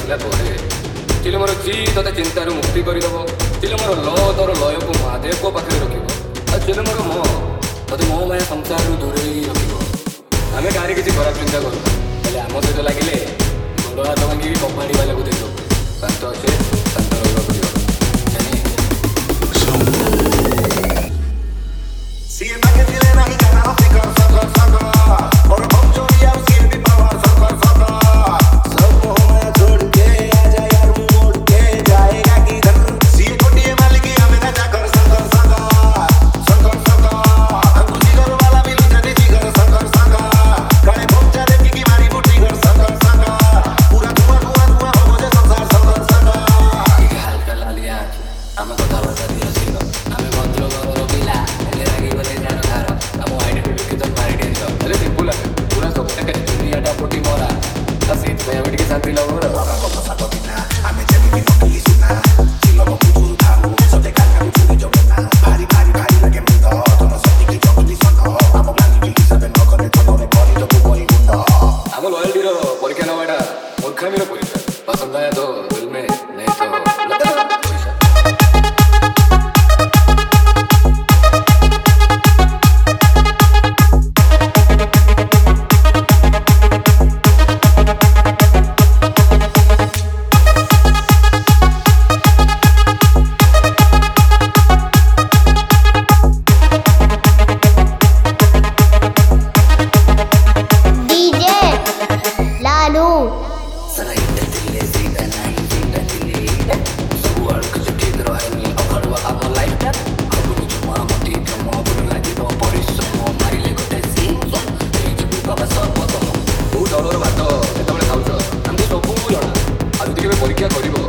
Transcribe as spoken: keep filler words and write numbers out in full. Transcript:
ସାରିଲା ପରେ ଚିଲ ମୋର ଚି ତତେ ଚିନ୍ତାରୁ ମୁକ୍ତି କରିଦେବ। ଚିଲ ମୋର ଲ ତୋର ଲୟକୁ ମହାଦେବଙ୍କ ପାଖରେ ରଖିବ। ଆଉ ଚିଲ ମୋର ମ ତତେ ମୋ ମାୟା ସଂସାରରୁ ଦୂରେଇ ରଖିବ। ଆମେ କାହାରି କିଛି ଖରାପ ଚିନ୍ତା କରୁ, ହେଲେ ଆମ ସହିତ ଲାଗିଲେ ଗୋଡ଼ ହାତ ଭାଙ୍ଗିକି କପାଡ଼ି ବାଲାକୁ ଦେଇଦେବୁ। ଶାନ୍ତ ଅଛେ ଶାନ୍ତ ରହିବାକୁ ପଡ଼ିବ। Siempre que tiene la gitana no fica, saca, saca. और हम जो भी आप सिर भी पावर साका साका। सब मोह छोड़ के आजा यार मोड़ के जाएगा किधर। सिर कोटी मालिक हमें ना जाकर साका साका साका साका। हम जिगर वाला भी लुटे जिगर साका साका। काले भोंचा दे की मारी बुटी घर साका साका। पूरा धुआं धुआं धुआं हो मुझे संसार साका साका। ଟିକେ ହାଲକା ଲାଲିଆ ଆମେ କଥାବାର୍ତ୍ତା ଦିଅ ଶୀଘ୍ର। ଆମେ ଭଦ୍ର ଘରର ପିଲା ହେଲେ ରାଗିଗଲେ ଧାର ଧାର। ଆମ ଆଇଡେଣ୍ଟିଟି କି ତ ମାରି ଡେଞ୍ଜ ହେଲେ ସିମ୍ପୁଲ ଆମେ ପୁରା ସବୁଟାକେ ଦୁନିଆଟା ପୋଟି ମରା। ଆଉ ସେଇଥିପାଇଁ ଆମେ ଟିକେ ଶାନ୍ତି ଲାଭ କର। Como saco tina, ame jemi no kilisuna. Silo mo kuturu tharu, sote kaka kuturu jomuna. Bhari bhari bhari lage mundo, tono soti ki jogoti sondo. Amo plani ki sabe no kone tono re kori to koi gundo. ଆମ ଲୟାଲ୍ଟିର ପରୀକ୍ଷା ନେବାଟା ମୂର୍ଖାମିର ପରୀକ୍ଷା। ପସନ୍ଦ ଆୟା ତ ଦିଲ ମେ नहीं तो लगा दो पैसा। DJ Lalu Sana indah dile zida nahi zida dile. Semua kerja kita rohani awal wa amal life dah. Aku ni cuma mati kamu aku lagi bawa polis semua mari lego testing. Ini juga bawa semua kamu. ମୁଁ ଡରର ଭାତ ଯେତେବେଳେ ଖାଉଛ ଆମକୁ ସବୁ ଜଣା। ଆଉ ଯଦି କେବେ ପରୀକ୍ଷା କରିବ